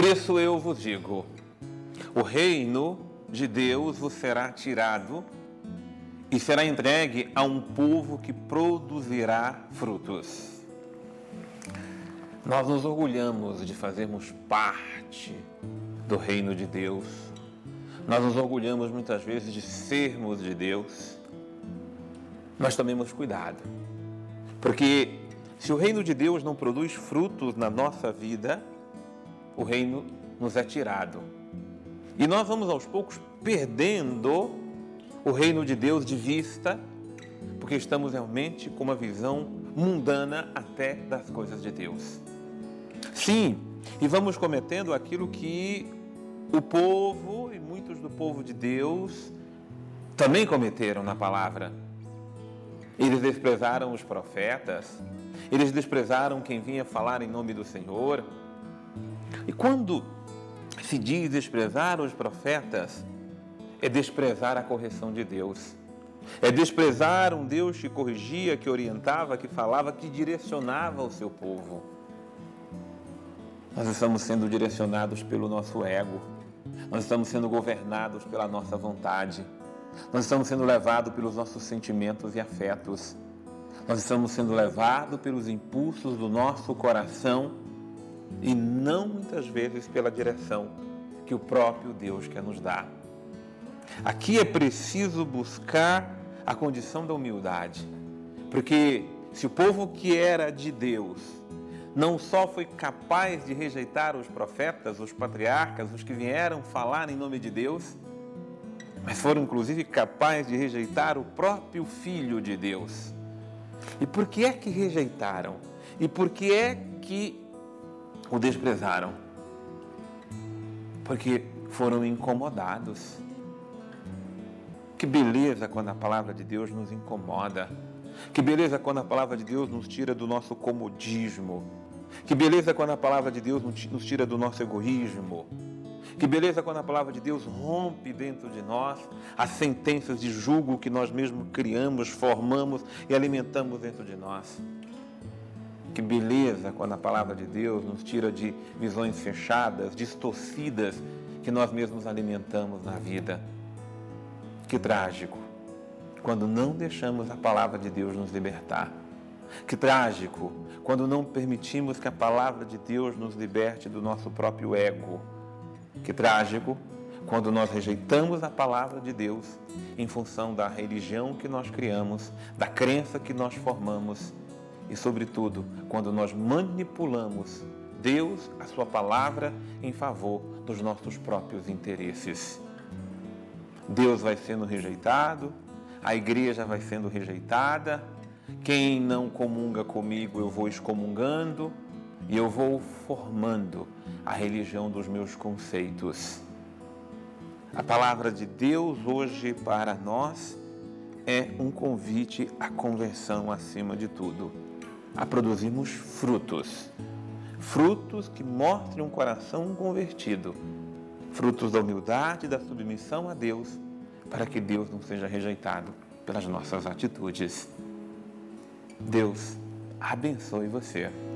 isso eu vos digo: o reino de Deus vos será tirado e será entregue a um povo que produzirá frutos. Nós nos orgulhamos de fazermos parte do reino de Deus. Nós nos orgulhamos muitas vezes de sermos de Deus. Mas tomemos cuidado, porque se o reino de Deus não produz frutos na nossa vida, o reino nos é tirado. E nós vamos aos poucos perdendo o reino de Deus de vista, porque estamos realmente com uma visão mundana até das coisas de Deus. Sim, e vamos cometendo aquilo que o povo e muitos do povo de Deus também cometeram na palavra. Eles desprezaram os profetas, eles desprezaram quem vinha falar em nome do Senhor. E quando se diz desprezar os profetas, é desprezar a correção de Deus. É desprezar um Deus que corrigia, que orientava, que falava, que direcionava o seu povo. Nós estamos sendo direcionados pelo nosso ego. Nós estamos sendo governados pela nossa vontade. Nós estamos sendo levados pelos nossos sentimentos e afetos. Nós estamos sendo levados pelos impulsos do nosso coração e não muitas vezes pela direção que o próprio Deus quer nos dar. Aqui é preciso buscar a condição da humildade, porque se o povo que era de Deus não só foi capaz de rejeitar os profetas, os patriarcas, os que vieram falar em nome de Deus, mas foram inclusive capazes de rejeitar o próprio Filho de Deus. E por que é que rejeitaram? E por que é que o desprezaram? Porque foram incomodados. Que beleza quando a palavra de Deus nos incomoda. Que beleza quando a palavra de Deus nos tira do nosso comodismo. Que beleza quando a palavra de Deus nos tira do nosso egoísmo. Que beleza quando a palavra de Deus rompe dentro de nós as sentenças de julgo que nós mesmos criamos, formamos e alimentamos dentro de nós. Que beleza quando a palavra de Deus nos tira de visões fechadas, distorcidas, que nós mesmos alimentamos na vida. Que trágico quando não deixamos a palavra de Deus nos libertar. Que trágico quando não permitimos que a palavra de Deus nos liberte do nosso próprio ego. Que trágico quando nós rejeitamos a palavra de Deus em função da religião que nós criamos, da crença que nós formamos e, sobretudo, quando nós manipulamos Deus, a sua palavra, em favor dos nossos próprios interesses. Deus vai sendo rejeitado, a igreja vai sendo rejeitada, quem não comunga comigo eu vou excomungando e eu vou formando a religião dos meus conceitos. A palavra de Deus hoje para nós é um convite à conversão acima de tudo, a produzirmos frutos, frutos que mostrem um coração convertido, frutos da humildade e da submissão a Deus, para que Deus não seja rejeitado pelas nossas atitudes. Deus abençoe você.